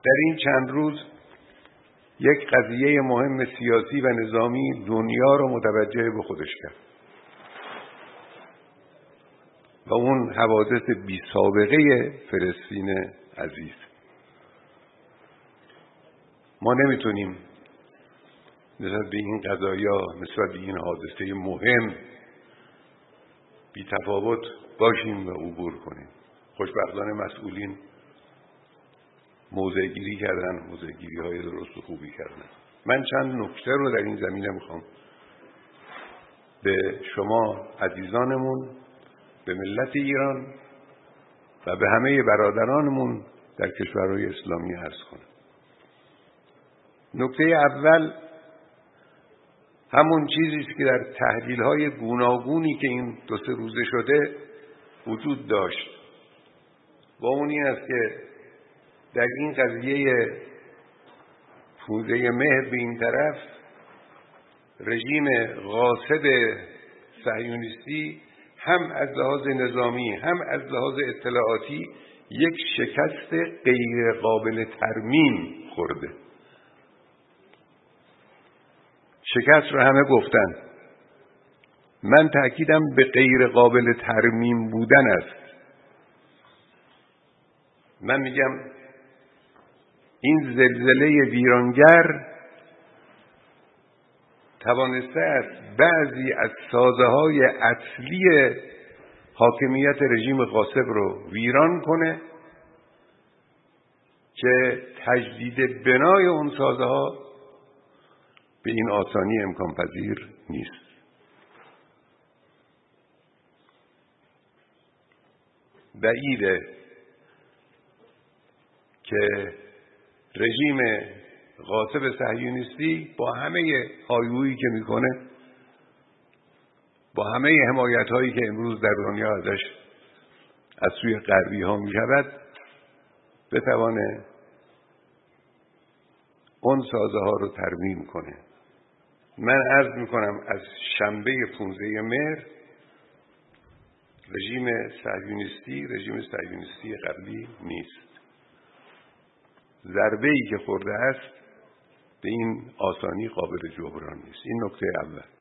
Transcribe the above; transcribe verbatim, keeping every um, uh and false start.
در این چند روز یک قضیه مهم سیاسی و نظامی دنیا رو متوجه به خودش کرد و اون حوادث بی سابقه فلسطین عزیز. ما نمیتونیم نسبت به این قضایا، نسبت به این حادثه مهم بی تفاوت باشیم و عبور کنیم. خوشبختانه مسئولین موضع گیری کردن، موضع گیری های درست و خوبی کردن. من چند نکته رو در این زمینه میخوام به شما عزیزانمون، به ملت ایران و به همه برادرانمون در کشورهای اسلامی عرض کنم. نکته اول همون چیزی است که در تحلیل‌های گوناگونی که این دو سه روزه شده وجود داشت و اون این است که در این قضیه پونزده مهر به این طرف رژیم غاصب صهیونیستی هم از لحاظ نظامی هم از لحاظ اطلاعاتی یک شکست غیر قابل ترمیم خورده. شکست رو همه گفتن، من تأکیدم به غیر قابل ترمیم بودن است. من میگم این زلزله ویرانگر توانسته است بعضی از سازه های اصلی حاکمیت رژیم غاصب رو ویران کنه که تجدید بنای اون سازه ها به این آسانی امکان پذیر نیست. بعیده که رژیم غاصب صهیونیستی با همه هایهویی که میکنه، با همه حمایت هایی که امروز در دنیا ازش از سوی غربی ها میشود، بتوانه اون سازه ها رو ترمیم کنه. من عرض میکنم از شنبه پونزده مهر رژیم صهیونیستی رژیم صهیونیستی قبلی نیست. ضربه‌ای که خورده است به این آسانی قابل جبران نیست. این نکته اول.